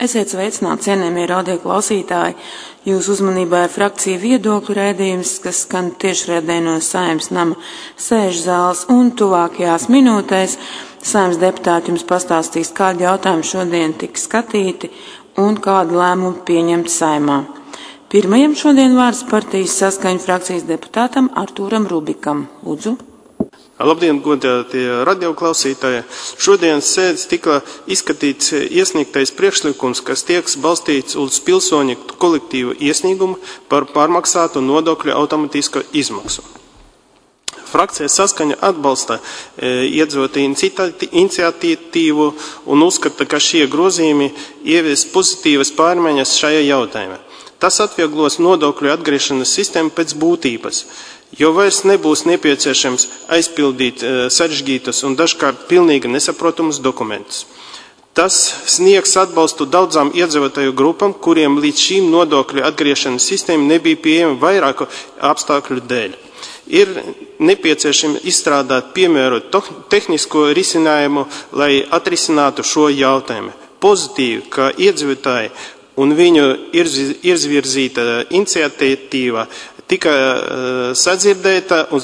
Esiet sveicināti, cienījamie radioklausītāji. Jūsu uzmanībā ir frakcija viedokļu raidījums, kas skan tiešraidē no Saeimas nama sēžzāles, un tuvākajās minūtēs Saeimas deputāti jums pastāstīs, kādi jautājumi šodien tiks skatīti un kādi lēmumi pieņemti Saeimā. Pirmajam šodien vārds partijas Saskaņa frakcijas deputātam Artūram Rubikam. Lūdzu. Labdien, godātie radioklausītāji! Šodienas sēdes tika izskatīts iesniegtais priekšlikums, kas tiek balstīts uz pilsoņu kolektīvu iesniegumu par pārmaksātu nodokļu automātisku izmaksu. Frakcija Saskaņa atbalsta iedzīvotāju iniciatīvu un uzskata, ka šie grozījumi ievies pozitīvas pārmaiņas šajā jautājumā. Tas atvieglos nodokļu atgriešanas sistēmu pēc būtības, jo vairs nebūs nepieciešams aizpildīt sarežģītus un dažkārt pilnīgi nesaprotamus dokumentus. Tas sniegs atbalstu daudzām iedzīvotāju grupām, kuriem līdz šīm nodokļu atgriešanas sistēma nebija pieejama vairāku apstākļu dēļ. Ir nepieciešams izstrādāt piemērotu tehnisko risinājumu, lai atrisinātu šo jautājumu. Pozitīvi, ka iedzīvotāji un viņu izvirzīta iniciatīva tika sadzirdēta un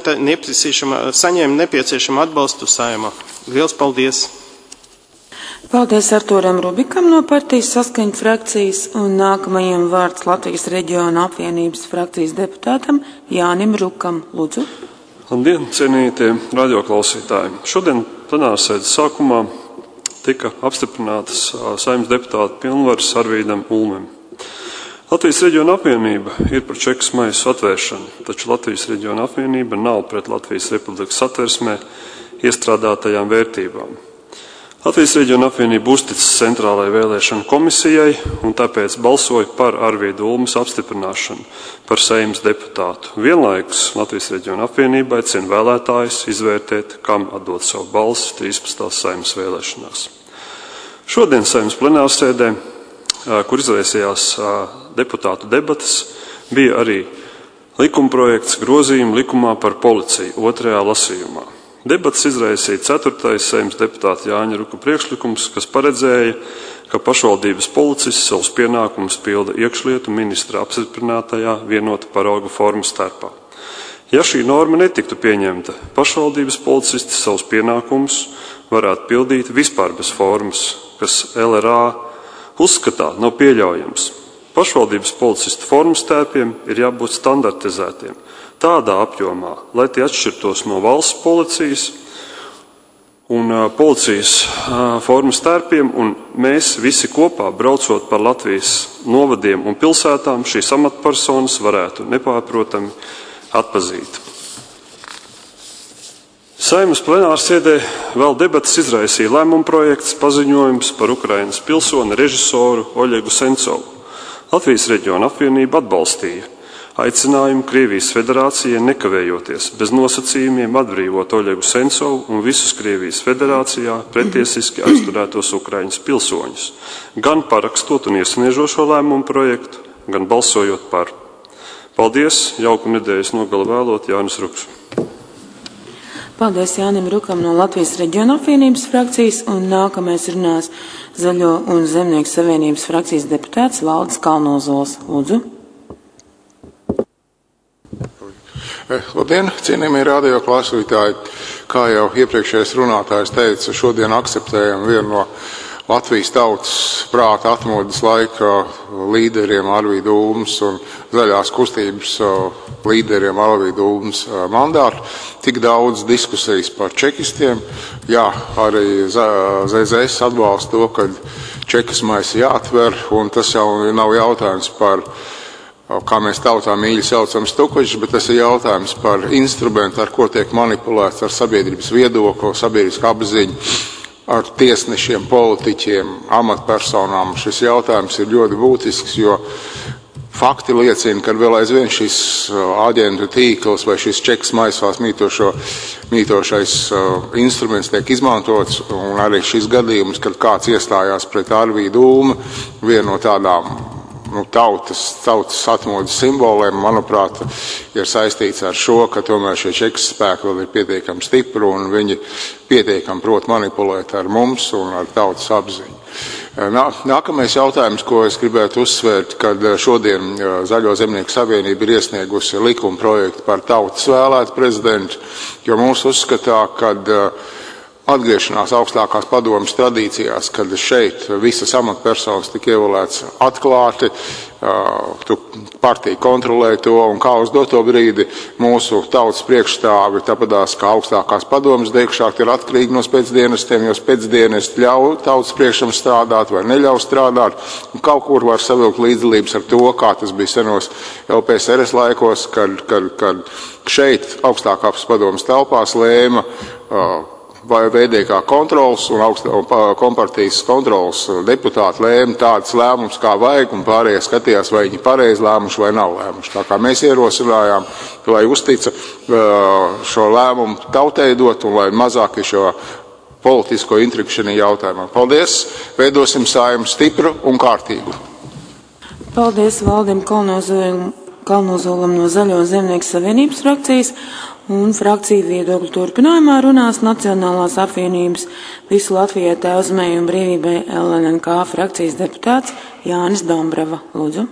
saņēma nepieciešamu atbalstu Saeimā. Liels paldies! Paldies Artūram Rubikam no partijas Saskaņa frakcijas, un nākamajam vārds Latvijas reģiona apvienības frakcijas deputātam Jānim Rukam. Lūdzu. Labdien, cienītie radioklausītāji! Šodien plenārsēdes sākumā tika apstiprinātas Saeimas deputāta pilnvaras Arvīdam Ulmem. Latvijas reģiona apvienība ir par čekas maisu atvēršanu, taču Latvijas reģiona apvienība nav pret Latvijas Republikas Satversmē iestrādātajām vērtībām. Latvijas reģiona apvienība uzticas centrālajai vēlēšanu komisijai un tāpēc balsoja par Arvīdu Ulmes apstiprināšanu par Saeimas deputātu. Vienlaikus Latvijas reģiona apvienība aicina vēlētājus izvērtēt, kam atdot savu balsi 13. Saeimas vēlēšanās. Šodien Saeimas plenārsēdē, kur izraisījās deputātu debatas, bija arī likumprojekts grozījuma likumā par policiju 2. lasījumā. Debatas izraisīja 4. Saeimas deputāta Jāņa Ruka priekšlikums, kas paredzēja, ka pašvaldības policists savus pienākumus pilda iekšlietu ministra apstiprinātajā vienota parauga formas starpā. Ja šī norma netiktu pieņemta, pašvaldības policisti savus pienākumus varētu pildīt vispār bez formas, kas LRA uzskatā nav pieļaujams. Pašvaldības policistu formas tērpiem ir jābūt standartizētiem, tādā apjomā, lai tie atšķirtos no valsts policijas un policijas formas tērpiem, un mēs visi kopā, braucot par Latvijas novadiem un pilsētām, šīs amatpersonas varētu nepārprotami atpazīt. Saeimas plenārsēdē vēl debatas izraisīja lēmuma projekts paziņojums par Ukrainas pilsoni režisoru Oļegu Sencovu. Latvijas reģiona apvienība atbalstīja aicinājumu Krievijas federācijai nekavējoties bez nosacījumiem atbrīvot Oļegu Sencovu un visus Krievijas federācijā pretiesiski aizturētos Ukraiņas pilsoņus, gan parakstot un iesniežot šo lēmumu projektu, gan balsojot par. Paldies, jauku nedēļas nogali vēlot, Jānis Ruks. Paldies Jānim Rukam no Latvijas reģiona apvienības frakcijas, un nākamais runās Zaļo un Zemnieku savienības frakcijas deputāts Valdis Kalnozols. Lūdzu. Labdien, cienījamie radioklausītāji! Kā jau iepriekšējais runātājs teica, šodien akceptējam vienu no Latvijas tautas prāta atmodas laika līderiem Arvīdu Ulmes un zaļās kustības līderiem Arvīdu Ulmes mandātu. Tik daudz diskusijas par čekistiem. Jā, arī ZZS atbalsta to, ka čekas maisi jāatver, un tas jau nav jautājums par, kā mēs tautā mīļi saucam, stukuģis, bet tas ir jautājums par instrumentu, ar ko tiek manipulēts ar sabiedrības viedokli, sabiedrisku apziņu, ar tiesnešiem, politiķiem, amatpersonām. Šis jautājums ir ļoti būtisks, jo fakti liecina, ka vēl aizvien šis aģentu tīkls vai šis čeks maisās mītošais instruments tiek izmantots, un arī šis gadījums, kad kāds iestājās pret Arvīdu Ulmi, viena no tādām tautas atmodas simboliem, manuprāt, ir saistīts ar šo, ka tomēr šie čekas spēki vēl ir pietiekami stipri un viņi pietiekami prot manipulēt ar mums un ar tautas apziņu. Nākamais jautājums, ko es gribētu uzsvērt, kad šodien Zaļo zemnieku savienība ir iesniegusi likuma projektu par tautas vēlētu prezidentu, jo mūsu uzskatā, kad atgriešanās augstākās padomas tradīcijās, kad šeit visas amatpersonas tika ievēlēts atklāti, partija kontrolēja to, un kā uz doto brīdi mūsu tautas priekšstāvi, tāpatās kā augstākās padomas priekšstāvi ir atkarīgi no spēcdienestiem, jo spēcdienesti ļauj tautas priekšam strādāt vai neļauj strādāt, un kaut kur var savilkt līdzdalības ar to, kā tas bija senos LPSRS laikos, kad šeit augstākās padomas telpās lēma vai veidīgā kontrols un kompartijas kontrols deputāti lēma tādas lēmumus, kā vajag, un pārējie skatījās, vai viņi pareizi lēmuši vai nav lēmuši. Tā kā mēs ierosinājām, lai uztica šo lēmumu tautai dot, un lai mazāk ir šo politisko intrigu šajā jautājumā. Paldies! Veidosim Saeimu stipru un kārtīgu. Paldies Valdim Kalnozolam no Zaļo zemnieku savienības frakcijas. Un frakciju viedokļu turpinājumā runās Nacionālās apvienības Visu Latvijai Tēvzemei un brīvībai LNNK frakcijas deputāts Jānis Dombrava. Lūdzu.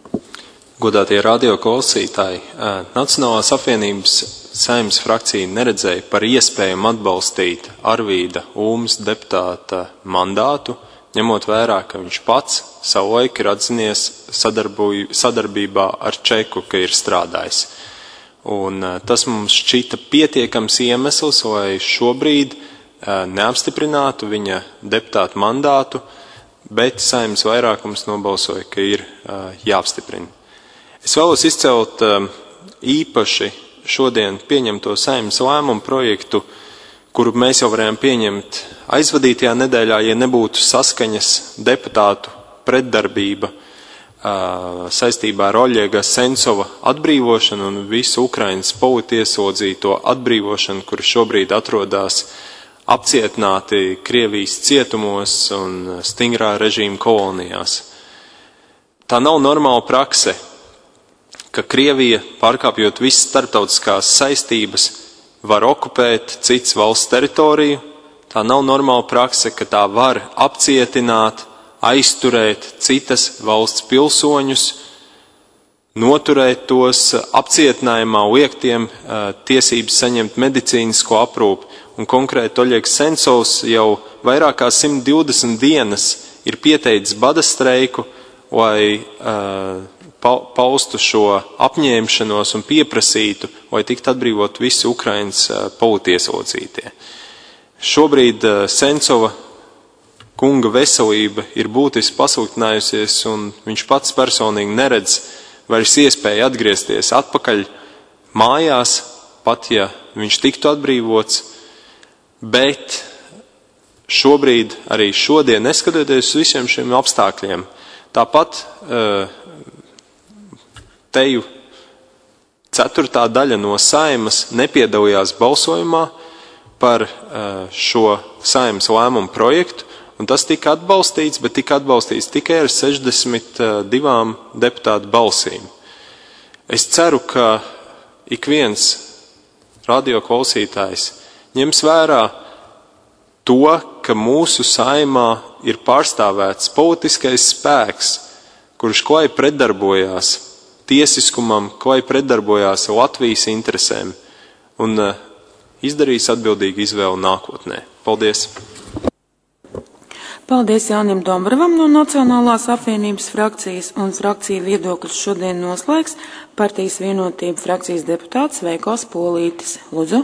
Godātie radio klausītāji, Nacionālās apvienības Saeimas frakcija neredzēja par iespējumu atbalstīt Arvīda Ulmas deputāta mandātu, ņemot vērā, ka viņš pats savulaik ir atzinies sadarbībā ar Čeku, ka ir strādājis. Un tas mums šķita pietiekams iemesls, lai šobrīd neapstiprinātu viņa deputāta mandātu, bet Saeimas vairākums nobalsoja, ka ir jāapstiprina. Es vēlos izcelt īpaši šodien pieņemto Saeimas lēmumu projektu, kuru mēs jau varējām pieņemt aizvadītajā nedēļā, ja nebūtu saskaņas deputātu pretdarbība saistībā ar Oļega Sencova atbrīvošanu un visu Ukrainas politieslodzīto atbrīvošanu, kuri šobrīd atrodas apcietināti Krievijas cietumos un stingrā režīma kolonijās. Tā nav normāla prakse, ka Krievija, pārkāpjot visas starptautiskās saistības, var okupēt cits valsts teritoriju. Tā nav normāla prakse, ka tā var apcietināt, aizturēt citas valsts pilsoņus, noturēt tos apcietinājumā, liekt tiem tiesības saņemt medicīnisko aprūpi. Un konkrēti Oļegs Sencovs jau vairāk kā 120 dienas ir pieteicis bada streiku, lai paustu šo apņēmšanos un pieprasītu, lai tiktu atbrīvot visi Ukrainas politieslodzītie. Šobrīd Sencova kunga veselība ir būtiski pasliktinājusies, un viņš pats personīgi neredz vairs iespēju atgriezties atpakaļ mājās, pat ja viņš tiktu atbrīvots, bet šobrīd, arī šodien, neskatoties uz visiem šiem apstākļiem, tāpat teju 4. daļa no Saeimas nepiedalījās balsojumā par šo Saeimas lēmumu projektu, un tas tika atbalstīts, bet tika atbalstīts tikai ar 62 deputātu balsīm. Es ceru, ka ik viens radio klausītājs ņems vērā to, ka mūsu Saeimā ir pārstāvēts politiskais spēks, kurš klai pretdarbojās tiesiskumam, klai pretdarbojās Latvijas interesēm un izdarīs atbildīgu izvēlu nākotnē. Paldies! Paldies Jānim Dombravam no Nacionālās apvienības frakcijas, un frakcija viedokļus šodien noslēgs Partijas Vienotība frakcijas deputāts Veikals Polītis. Lūdzu.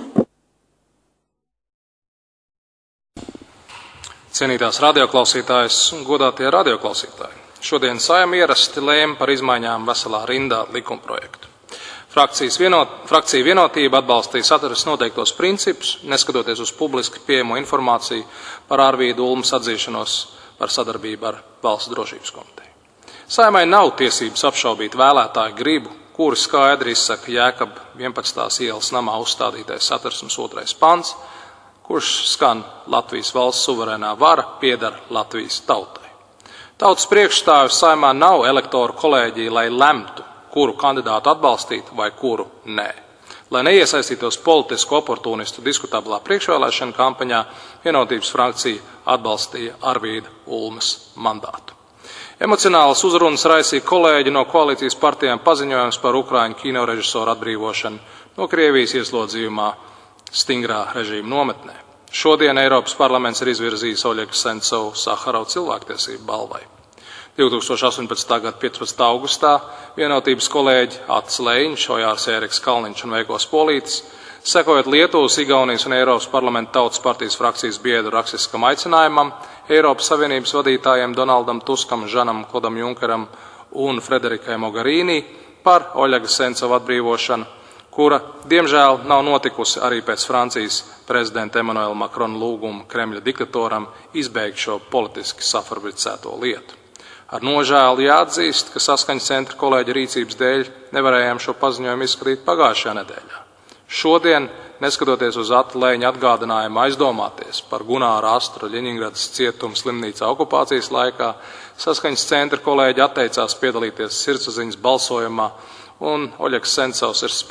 Cienītās radioklausītājas un godātie radioklausītāji. Šodien Saeima ierasti lēma par izmaiņām veselā rindā likumprojektu. Frakcija Vienotība atbalstīja satveres noteiktos principus, neskatoties uz publiski pieejamo informāciju par Arvīda Ulmas atzīšanos par sadarbību ar Valsts drošības komiteju. Saeimai nav tiesības apšaubīt vēlētāju gribu, kuri skaidri izsaka Jēkaba 11. ielas namā uzstādītais satversmes 2. pants, kurš skan: Latvijas valsts suverēnā vara pieder Latvijas tautai. Tautas priekšstāvis Saeimā nav elektoru kolēģija, lai lemtu, kuru kandidātu atbalstīt vai kuru nē. Lai neiesaistītos politisku oportunistu diskutablā priekšvēlēšana kampaņā, Vienotības frakcija atbalstīja Arvīda Ulmes mandātu. Emocionālas uzrunas raisīja kolēģi no koalīcijas partijām paziņojums par Ukraiņu kinorežisoru atbrīvošanu no Krievijas ieslodzījumā stingrā režīma nometnē. Šodien Eiropas parlaments ir izvirzījis Oļegu Sencovu Saharova cilvēktiesību balvai. 2018. gada 15. augustā Vienotības kolēģi Atis Leiņš, Ojārs Ēriks Kalniņš un Veikos Polītis, sekojot Lietuvas, Igaunijas un Eiropas parlamenta tautas partijas frakcijas biedru rakstiskam aicinājumam, Eiropas Savienības vadītājiem Donaldam Tuskam, Žanam Klodam Junkeram un Frederikai Mogarīnī par Oļega Sencova atbrīvošanu, kura, diemžēl, nav notikusi arī pēc Francijas prezidenta Emmanuela Macrona lūguma Kremļa diktatoram izbeigt šo politiski safabricēto lietu. Ar nožēlu jāatzīst, ka saskaņas centra kolēģa rīcības dēļ nevarējām šo paziņojumu izskatīt pagājušajā nedēļā. Šodien, neskatoties uz Ata Leiņa atgādinājumu aizdomāties par Gunāra Astru Ļeņingradas cietuma slimnīcā okupācijas laikā, saskaņas centra kolēģi atteicās piedalīties sirdsapziņas balsojumā, un Oļegs Sencovs ir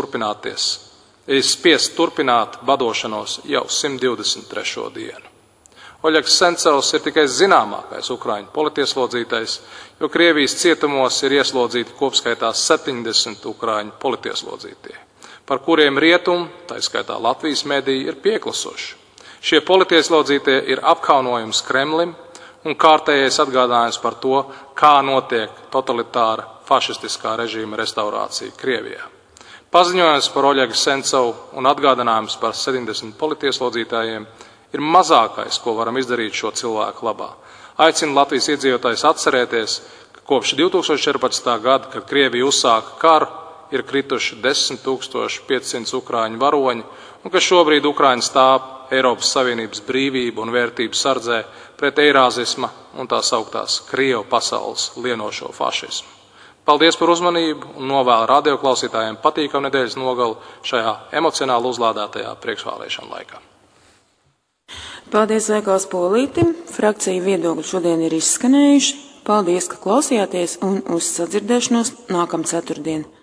spiests turpināt badošanos jau 123. dienu. Oļegs Sencovs ir tikai zināmākais Ukraiņu politieslodzītais, jo Krievijas cietumos ir ieslodzīti kopskaitā 70 Ukraiņu politieslodzītie, par kuriem rietumi, tā skaitā Latvijas mediji, ir pieklusuši. Šie politieslodzītie ir apkaunojums Kremlim un kārtējais atgādājums par to, kā notiek totalitāra fašistiskā režīma restaurācija Krievijā. Paziņojums par Oļegu Sencovu un atgādinājums par 70 politieslodzītājiem ir mazākais, ko varam izdarīt šo cilvēku labā. Aicinu Latvijas iedzīvotājus atcerēties, ka kopš 2014. gada, kad Krievija uzsāka karu, ir krituši 10 500 Ukraiņu varoņi, un ka šobrīd Ukraiņa stāv Eiropas Savienības brīvību un vērtību sardzē pret eirāzisma un tā sauktās Krievu pasaules lienošo fašismu. Paldies par uzmanību un novēlu radioklausītājiem patīkamu nedēļas nogalu šajā emocionāli uzlādētajā priekšvēlēšana laikā. Paldies Veikos Polītim. Frakcija viedokļi šodien ir izskanējuši. Paldies, ka klausījāties un uz sadzirdēšanos nākamā ceturtdien.